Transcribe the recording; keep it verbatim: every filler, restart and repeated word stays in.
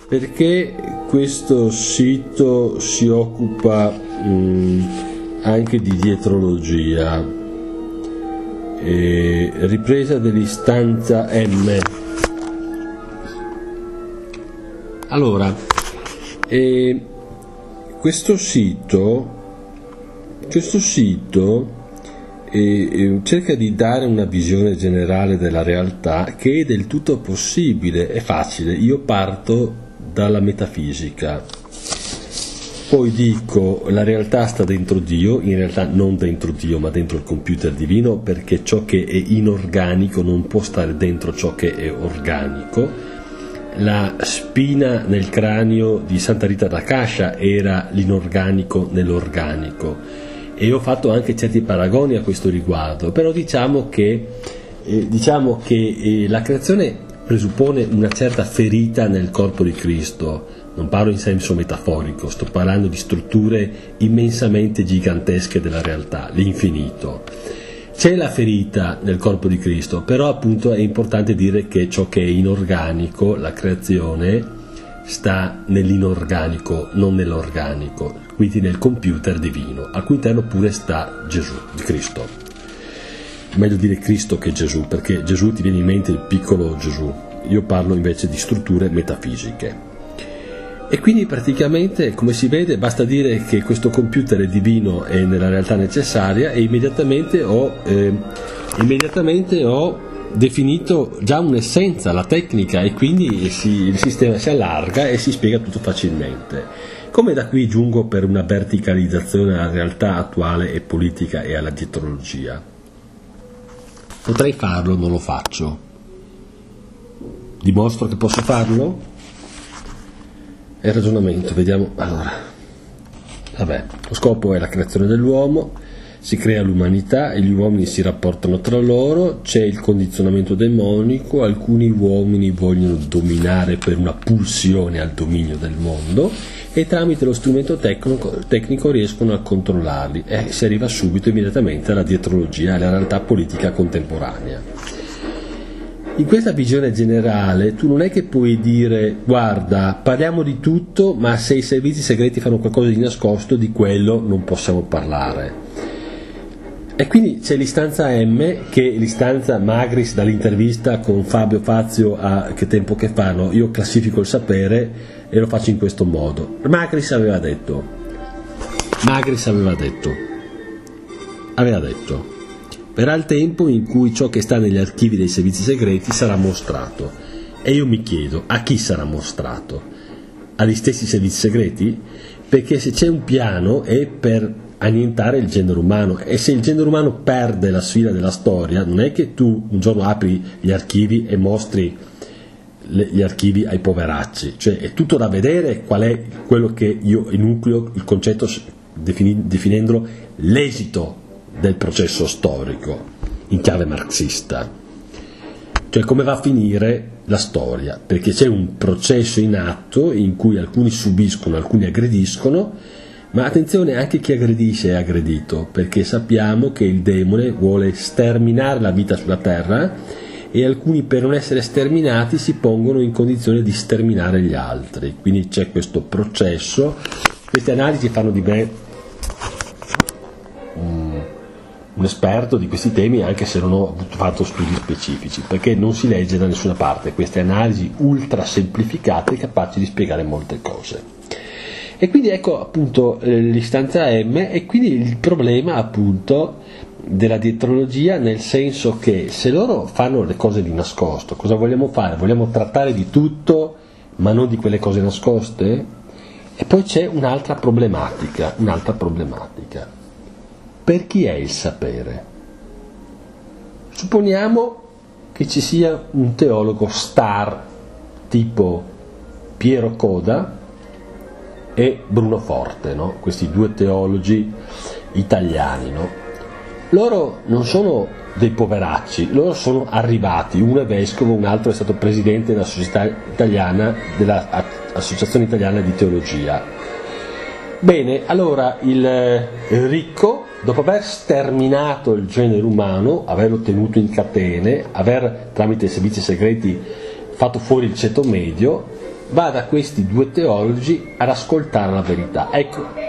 perché questo sito si occupa mh, anche di dietrologia, e ripresa dell'istanza M. Allora, eh, questo sito, questo sito eh, cerca di dare una visione generale della realtà che è del tutto possibile, è facile. Io parto dalla metafisica, poi dico la realtà sta dentro Dio, in realtà non dentro Dio ma dentro il computer divino, perché ciò che è inorganico non può stare dentro ciò che è organico. La spina nel cranio di Santa Rita d'Akasha era l'inorganico nell'organico, e ho fatto anche certi paragoni a questo riguardo, però diciamo che, eh, diciamo che eh, la creazione presuppone una certa ferita nel corpo di Cristo. Non parlo in senso metaforico, sto parlando di strutture immensamente gigantesche della realtà, l'infinito. C'è la ferita nel corpo di Cristo, però appunto è importante dire che ciò che è inorganico, la creazione, sta nell'inorganico, non nell'organico, quindi nel computer divino, al cui interno pure sta Gesù, di Cristo. Meglio dire Cristo che Gesù, perché Gesù ti viene in mente il piccolo Gesù, io parlo invece di strutture metafisiche. E quindi praticamente, come si vede, basta dire che questo computer è divino e nella realtà necessaria, e immediatamente ho, eh, immediatamente ho definito già un'essenza, la tecnica, e quindi si, il sistema si allarga e si spiega tutto facilmente. Come da qui giungo per una verticalizzazione alla realtà attuale e politica e alla dietrologia? Potrei farlo, non lo faccio. Dimostro che posso farlo? È il ragionamento, vediamo. Allora, vabbè, lo scopo è la creazione dell'uomo, si crea l'umanità e gli uomini si rapportano tra loro, c'è il condizionamento demonico, alcuni uomini vogliono dominare per una pulsione al dominio del mondo e tramite lo strumento tecnico, tecnico riescono a controllarli, e si arriva subito immediatamente alla dietrologia e alla realtà politica contemporanea. In questa visione generale tu non è che puoi dire guarda, parliamo di tutto, ma se i servizi segreti fanno qualcosa di nascosto, di quello non possiamo parlare. E quindi c'è l'istanza M, che è l'istanza Magris dall'intervista con Fabio Fazio a Che tempo che fanno. Io classifico il sapere e lo faccio in questo modo. Magris aveva detto Magris aveva detto aveva detto verrà il tempo in cui ciò che sta negli archivi dei servizi segreti sarà mostrato. E io mi chiedo, a chi sarà mostrato? Agli stessi servizi segreti? Perché se c'è un piano è per annientare il genere umano, e se il genere umano perde la sfida della storia, non è che tu un giorno apri gli archivi e mostri le, gli archivi ai poveracci, cioè è tutto da vedere qual è quello che io enucleo, il concetto defini, definendolo l'esito del processo storico in chiave marxista, cioè come va a finire la storia, perché c'è un processo in atto in cui alcuni subiscono, alcuni aggrediscono, ma attenzione, anche chi aggredisce è aggredito, perché sappiamo che il demone vuole sterminare la vita sulla terra e alcuni, per non essere sterminati, si pongono in condizione di sterminare gli altri. Quindi c'è questo processo. Queste analisi fanno di me um, un esperto di questi temi, anche se non ho fatto studi specifici, perché non si legge da nessuna parte queste analisi ultra semplificate capaci di spiegare molte cose. E quindi ecco appunto eh, l'istanza M, e quindi il problema appunto della dietrologia, nel senso che se loro fanno le cose di nascosto, cosa vogliamo fare? Vogliamo trattare di tutto ma non di quelle cose nascoste? E poi c'è un'altra problematica, un'altra problematica. Per chi è il sapere? Supponiamo che ci sia un teologo star tipo Piero Coda e Bruno Forte, no? Questi due teologi italiani, no? Loro non sono dei poveracci, loro sono arrivati, uno è vescovo, un altro è stato presidente della società italiana, dell'Associazione Italiana di Teologia. Bene, allora il, il ricco, dopo aver sterminato il genere umano, averlo tenuto in catene, aver tramite i servizi segreti fatto fuori il ceto medio, va da questi due teologi ad ascoltare la verità. Ecco,